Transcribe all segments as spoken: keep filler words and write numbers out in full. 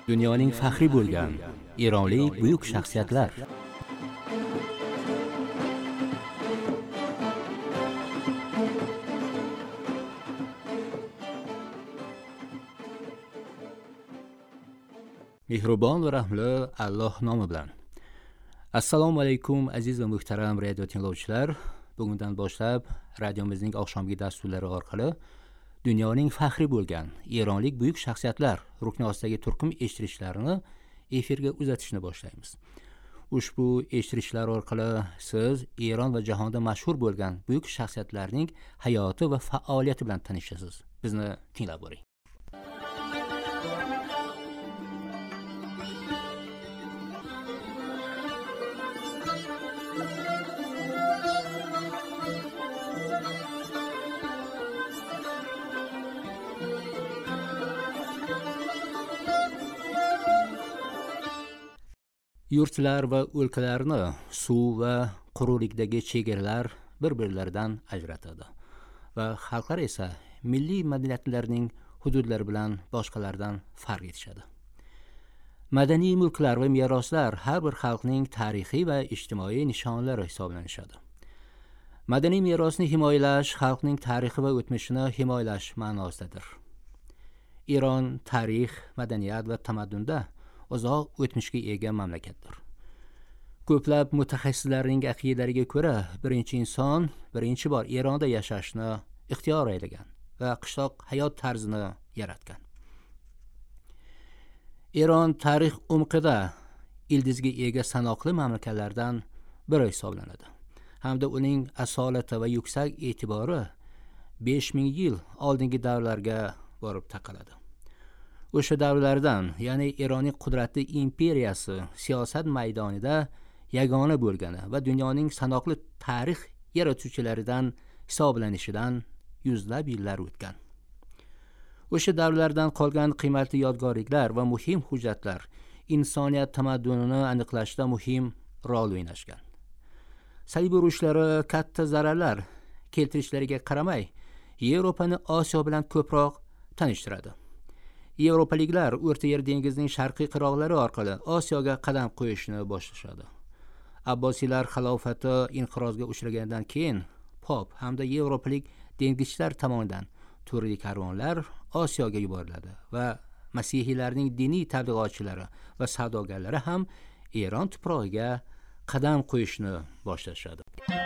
Dunyoning faxri bo'lgan eronlik buyuk shaxsiyatlar. Mehribon va rahmli Alloh nomi bilan. Assalomu alaykum aziz va muhtaram radio tinglovchilar. Bugundan boshlab radiomizning oqshomgi dasturlari orqali dunyoning faxri bo'lgan eronlik buyuk shaxsiyatlar rukni ostidagi turkum eshittirishlarni efirga uzatishni boshlaymiz. Ushbu eshittirishlar orqali siz Eron va jahonda mashhur bo'lgan buyuk shaxsiyatlarning hayoti va faoliyati bilan tanishasiz. Bizni tinglab boring. Yurtlar va o'lkalarni suv va quruqlikdagi chegaralar bir-birlaridan ajratadi va xalqlar esa milliy madaniyatlarning hududlari bilan boshqalardan farq etishadi. Madaniy mulklar va meroslar har bir xalqning tarixiy va ijtimoiy nishonlari hisoblanishadi. Madaniy merosni himoyalash xalqning tarixi va o'tmishini himoyalash ma'nosidadir. Eron tarix, madaniyat va tamaddunda uzoq o'tmishga ega mamlakatdir. Ko'plab mutaxassislarning aqidalariga ko'ra, birinchi inson birinchi bor Eronda yashashni ixtiyor aylagan va qishloq hayot tarzini yaratgan. Eron tarix umqida ildizga ega sanoqli mamlakatlardan biri hisoblanadi. Hamda uning asolati va yuksak e'tibori besh ming yil oldingi davrlarga borib taqaladi. O'sha davrlardan, ya'ni Eronning qudratli imperiyasi siyosat maydonida yagona bo'lgani va dunyoning sanoqli tarix yaratuvchilaridan hisoblanishidan yuzlab yillar o'tgan. O'sha davrlardan qolgan qiymatli yodgorliklar va muhim hujjatlar insoniyat tamaddunini aniqlashda muhim rol o'ynashgan. Salib urushlari katta zararlar keltirishlariga qaramay, Yevropani Osiyo bilan ko'proq tanishtiradi. Yevropaliklar O'rta Yer dengizining sharqiy qirg'oqlari orqali Osiyoga qadam qo'yishni boshlashadi. Abbosiylar xilofati inqirozga uchragandan keyin Pop hamda yevropalik dengizchilar tomonidan turli karvonlar Osiyoga yuboriladi va masihiylarning diniy tabliğotchilari va savdogarlari ham Eron tuprog'iga qadam qo'yishni boshlashadi.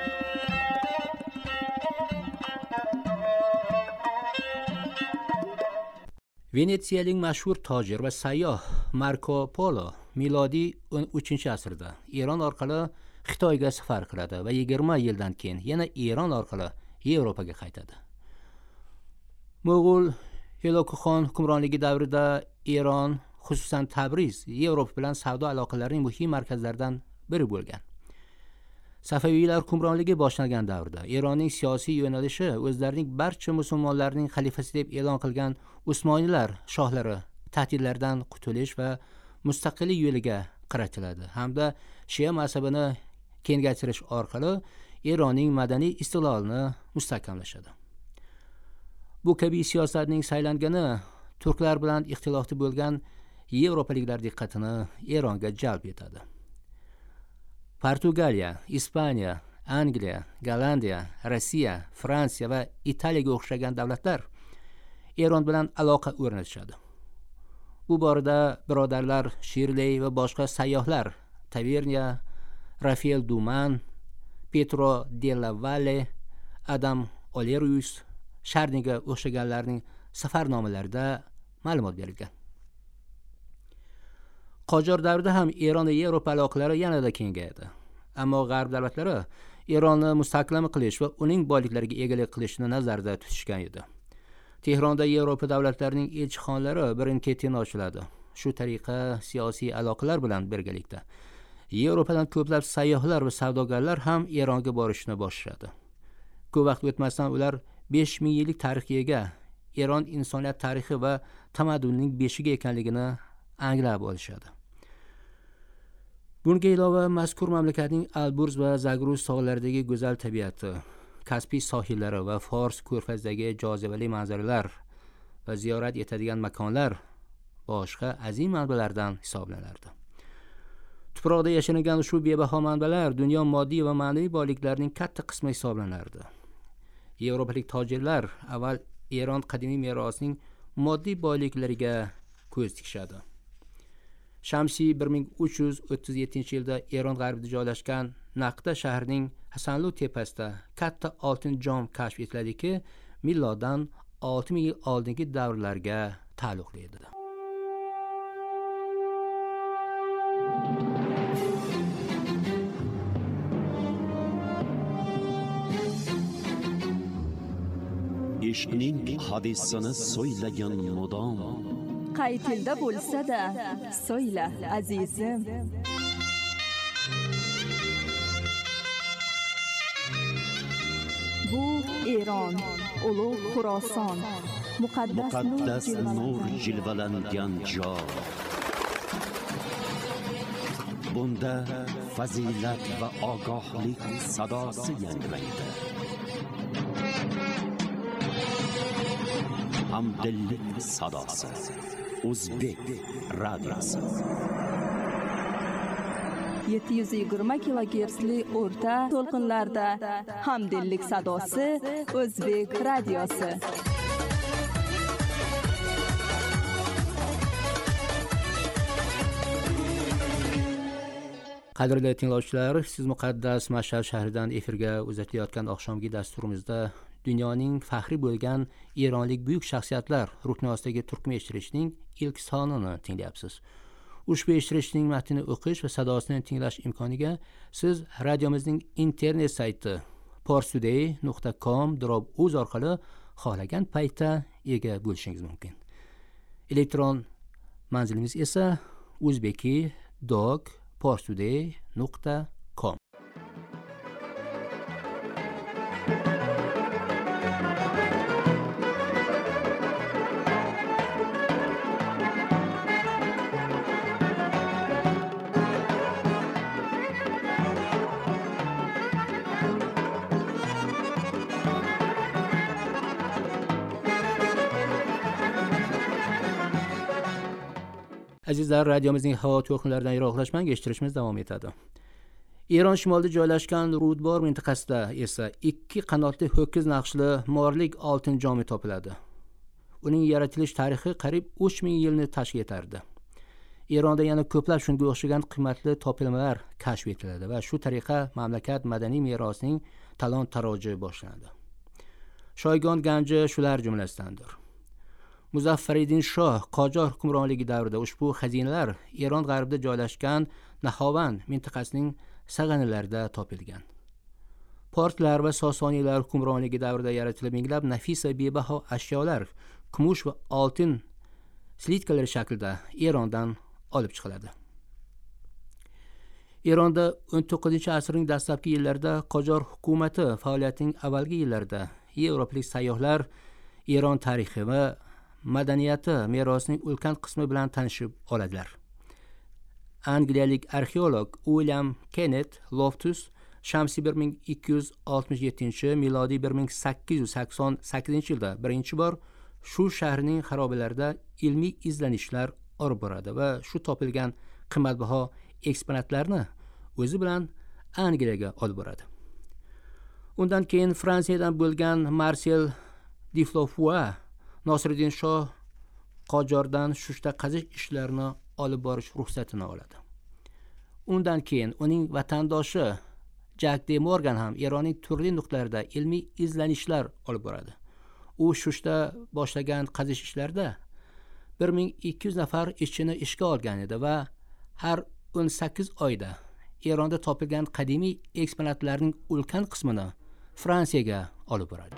Venetsiyalik mashhur tojir va sayyoh Marco Polo milodiy o'n uchinchi asrda Eron orqali Xitoyga safar qiladi va yigirma yildan keyin yana Eron orqali Yevropaga qaytadi. Mo'g'ul Helokuxon hukmronligi davrida Eron, xususan Tabriz, Yevropa bilan savdo aloqalarining muhim markazlaridan biri bo'lgan. Safaviylar hukmronligi boshlangan davrda Eronning siyosiy yo'nalishi o'zlarining barcha musulmonlarning xalifasi deb e'lon qilgan Usmoniylar shohlari tahdidlardan qutulish va mustaqillik yo'liga qaratiladi hamda Shia mazhabini kengaytirish orqali Eronning madaniy istiqlolini mustahkamlashadi. Bu kabi siyosatning saylangani turklar bilan ixtilofda bo'lgan yevropaliklar diqqatini Eronga jalb etadi. Portugaliya, Ispaniya, Angliya, Gollandiya, Rossiya, Fransiya va Italiyaga o'xshagan davlatlar Eron bilan aloqa o'rnatishadi. Bu borada birodarlar Shirley va boshqa sayyohlar Taverniya, Rafael Duman, Pietro della Valle, Adam Olerius, Sharniga o'xshaganlarning safarnomalarida ma'lumot berilgan. Qojor davrida ham Eron va Yevropa aloqalari yanada kengaydi. Ammo G'arb davlatlari Eronni mustahkam qilish va uning boyliklariga egalik qilishni nazarda tutishgan edi. Tehronda Yevropa davlatlarining elchixonalari birin-ketin ochiladi. Shu tariqa siyosiy aloqalar bilan birgalikda Yevropadan ko'plab sayyohlar va savdogarlar ham Eronga borishni boshladi. Ko'p vaqt o'tmasdan ular besh ming yillik tarixga ega Eron insoniyat tarixi va tamaddunining beshigi ekanligini anglab olishadi. Bunga ilova mazkur mamlakatning Alburz va Zagruz tog'laridagi go'zal tabiati, Kaspiy sohillari va Fors ko'rfazidagi jozibali manzaralar va ziyorat etadigan makonlar boshqa azim manbalardan hisoblanardi. Tuproqda yashiringan shu bebaho manbalar dunyo moddiy va ma'naviy boyliklarining katta qismi hisoblanardi. Yevropalik tojirlar avval Eron qadimiy merosining moddiy boyliklariga ko'z tikishadi. Shamsiy bir ming uch yuz o'ttiz yettinchi yilda Eron g'arbida joylashgan Naqda shahrining Hasanlu tepasida katta oltin jom kashf etiladiki, miloddan olti ming yil oldingi davrlarga taalluqli edi. ishqning hadisini so'ylagan mudom, qay tilda bo'lsa-da so'yla azizim. Bu Eron, ulug' Xuroson, muqaddas, muqaddas nur jilvalangan joy. Bunda fazilat va ogohlik sadosi yangraydi. Hamdillik sadosi. O'zbek radiosi. yetti yuz yigirma kilogertsli o'rta to'lqinlarda Hamdillik sadosi, O'zbek radiosi. Qadrli tinglovchilar, siz muqaddas Mashhad shahridan efirga uzatilayotgan oqshomgi dasturimizda dunyoning faxri bo'lgan eronlik buyuk shaxsiyatlar rukni ostidagi turkma eshittirishning ilk sonini tinglayapsiz. Ushbu eshittirishning matnini o'qish va sadosini tinglash imkoniga siz radiomizning internet sayti parstoday nuqta com uz orqali xohlagan paytda ega bo'lishingiz mumkin. Elektron manzilimiz esa uzbeki dog parstoday nuqta com. Azizlar, radiomizning havo to'lqinlaridan yiroqlashmanga eshittirishimiz davom etadi. Eron shimolida joylashgan Rudbor mintaqasida esa ikki qanotli ho'kiz naqshli morlik oltin jomi topiladi. Uning yaratilish tarixi qariyb uch ming yilni tashkil etardi. Eronda yana ko'plab shunga o'xshagan qimmatli topilmalar kashf etiladi va shu tariqa mamlakat madaniy merosining talon-taroji boshlanadi. Shoygon ganji shular jumlasidandir. Muzaffariddin Shoh Qojor hukmronligi davrida ushbu xazinalar Eron g'arbida joylashgan Naxovand mintaqasining sag'analarida topilgan. Portlar va Sosoniylar hukmronligi davrida yaratilib minglab nafis va bebaho ashyolar kumush va oltin slitkalar shaklida Erondan olib chiqiladi. Eronda o'n to'qqizinchi asrning dastlabki yillarida Qojor hukumati faoliyatining avvalgi yillarida yevropalik sayyohlar Eron tarixi va madaniyati merosining ulkan qismi bilan tanishib oladilar. Angliyalik arxeolog William Kenneth Loftus shamsiy bir ming ikki yuz oltmish yettinchi milodiy bir ming sakkiz yuz sakson sakkizinchi yilda birinchi bor shu shaharning xarobalarida ilmiy izlanishlar olib boradi va shu topilgan qimmatbaho eksponatlarni o'zi bilan Angliyaga olib boradi. Undan keyin Fransiyadan bo'lgan Marcel Diflofoua Nasriddin Shoh Qojordan shushta qazish ishlarini olib borish ruxsatini oladi. Undan keyin uning vatandoshi Jack de Morgan ham Eronning turli nuqtalarida ilmiy izlanishlar olib boradi. U shushta boshlagan qazish ishlarida bir ming ikki yuz nafar ishchini ishga olgan edi va har o'n sakkiz oyda Eronda topilgan qadimiy eksponatlarning ulkan qismini Fransiyaga olib boradi.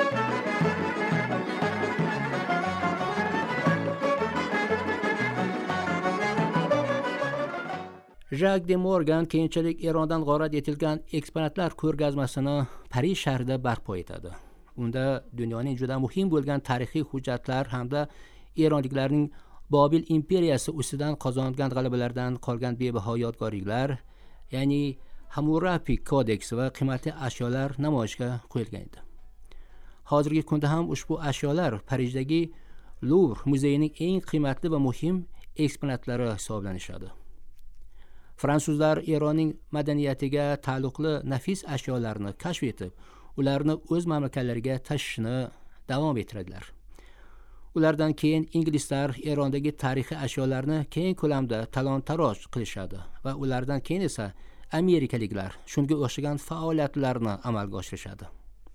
Jack de Morgan keyinchalik Erondan g'orat etilgan eksponatlar ko'rgazmasini Parij shahrida barpo etadi. Unda dunyoning juda muhim bo'lgan tarixiy hujjatlar hamda eronliklarning Bobil imperiyasi ustidan qozongan g'alabalaridan qolgan bebaho yodgorliklar, ya'ni Hammurapi kodeksi va qimmatli ashyolar namoyishga qo'yilgan edi. Hozirgi kunda ham ushbu ashyolar Parijdagi Luvr muzeyining eng qiymatli va muhim eksponatlari hisoblanishadi. Fransuzlar Eronning madaniyatiga taalluqli nafis ashyolarni kashf etib, ularni o'z mamlakatlariga tashishni davom ettiradilar. Ulardan keyin inglizlar Erondagi tarixiy ashyolarni keng ko'lamda talon-taroj qilishadi va ulardan keyin esa amerikaliklar shunga o'xshagan faoliyatlarni amalga oshirishadi.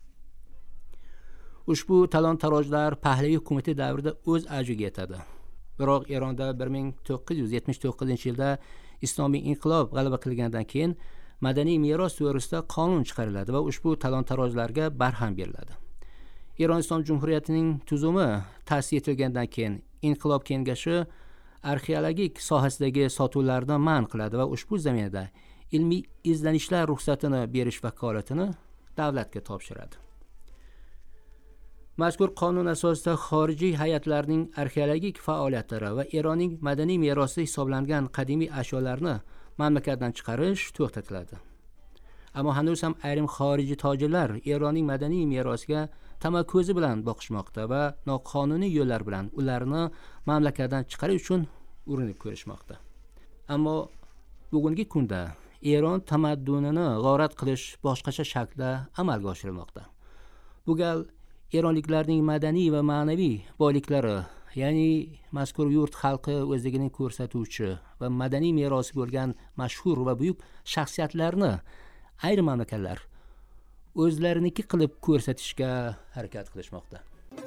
Ushbu talon-tarojlar Pahlaviy hukumati davrida o'z avjiga yetadi. Biroq Eronda bir ming to'qqiz yuz yetmish to'qqizinchi yilda islomiy inqilob g'alaba qilgandan keyin madaniy meros to'g'risida qonun chiqariladi va ushbu talon-tarojlarga barham beriladi. Eron Islom Jumhuriyatining tuzumi ta'sis etilgandan keyin Inqilob kengashi arxeologik sohasidagi sotuvlarni man qiladi va ushbu zaminada ilmiy izlanishlar ruxsatini berish vakolatini davlatga topshiradi. Mazkur qonun asosida xorijiy hay'atlarning arxeologik faoliyatlari va Eronning madaniy merosi hisoblangan qadimiy ashyolarni mamlakatdan chiqarish to'xtatiladi. Ammo hanuz ham ayrim xorijiy tojirlar Eronning madaniy merosiga tama ko'zi bilan boqishmoqda va noqonuniy yo'llar bilan ularni mamlakatdan chiqarish uchun urinib ko'rishmoqda. Ammo bugungi kunda Eron tamaddunini g'orat qilish boshqacha shaklda amalga oshirilmoqda. Bu gal Eronliklarning madaniy va ma'naviy boyliklari, ya'ni mazkur yurt xalqi o'zligining ko'rsatuvchi va madaniy merosi bo'lgan mashhur va buyuk shaxsiyatlarni ayrim mamlakatlar o'zlariniki qilib ko'rsatishga harakat qilishmoqda.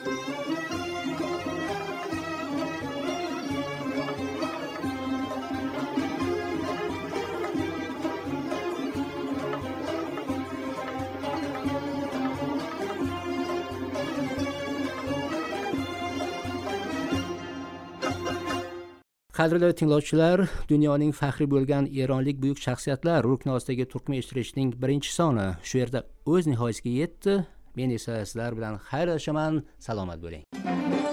Qadrli tinglovchilar, dunyoning faxri bo'lgan eronlik buyuk shaxsiyatlar rukni ostidagi turkman eshittirishning birinchi soni shu yerda o'z nihoyasiga yetdi. Men esa sizlar bilan xayrlashaman. Salomat bo'ling.